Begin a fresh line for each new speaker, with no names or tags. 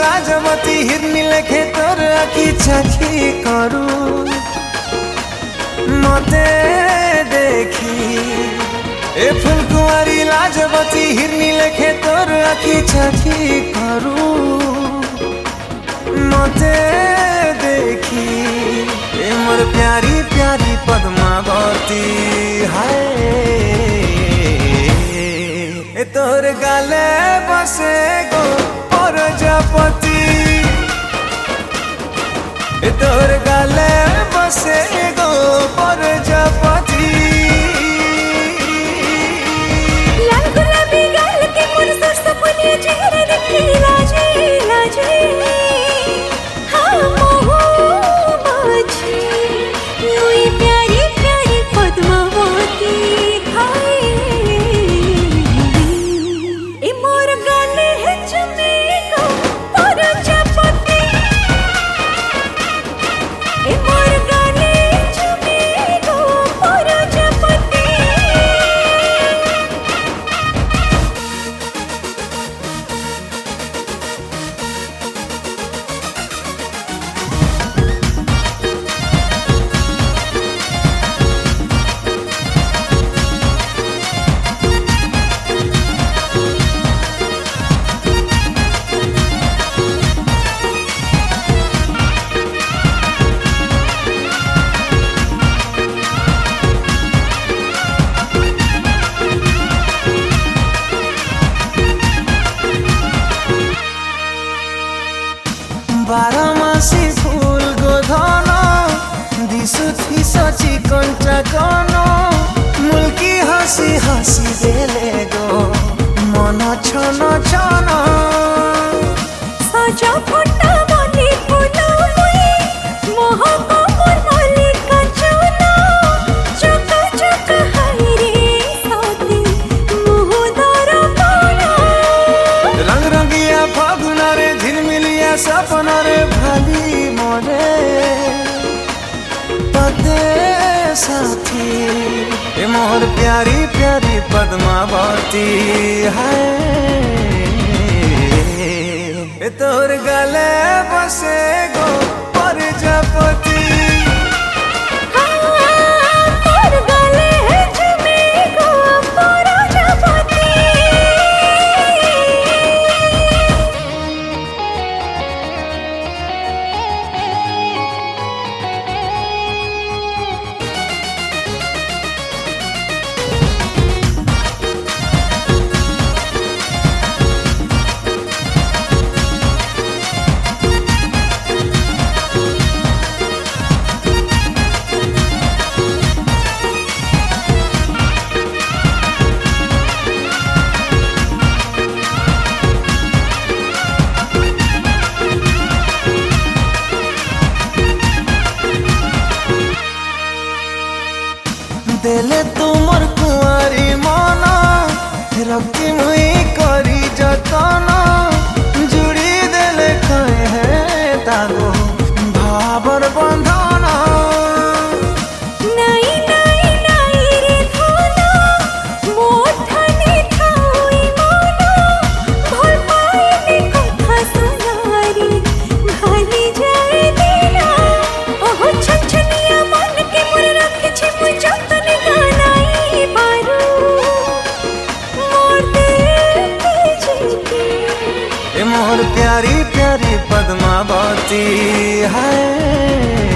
लाजमती हिरनी लेखे तोर आखि चाखी करू मते देखी ए फुलकुआरी लाजमती हिरनी लेखे तोर आखि चाखी करू मते देखी ए मोर प्यारी प्यारी पद्मावती हाय ए तोर गाले बसे गो प्रजापति ए तोर गाले बसे गो प्रजापति
लाल गुलाबी गाल के मोर सरसपुनिया चेहरा देखी लाजे लाजे हाँ मोह माझी मुई प्यारी प्यारी पद्मावती हाय ए मोर गाले है चमे गो प्रजापति ए मोर गाले चमे गो प्रजापति
बारमासी फूल गोधन दिसुथी सची कंटा कन मुल्की हसी हसी देले गो मन छन छन
सजा फटा मली फूला मुई मोहक मोर मल्लिका चूना चका चका हाय रे साथी मुह दर पाना
रंग रंगिया फागुना रे झिलमिलिया सपना रे भाली मोरे पते साथी ए मोर प्यारी प्यारी पद्मावती है ए तोर गले बसे गो प्रजापति
मोर गले है चमे गो प्रजापति
देले तुमर कुआरी मन रखी मुई करी जतन जुड़ी देले कहे है तागो भावर बंधन
नाई नाई नाई रे धोना मोठनी ठाई मोना भल पाइले कथा सुनारी भाली जाए दिला ओहो छछनिया मन के मोर रखे छी मुई जतन गानाई पारू मोर दिल के झिलके
ए मोर प्यारी प्यारी पद्मावती है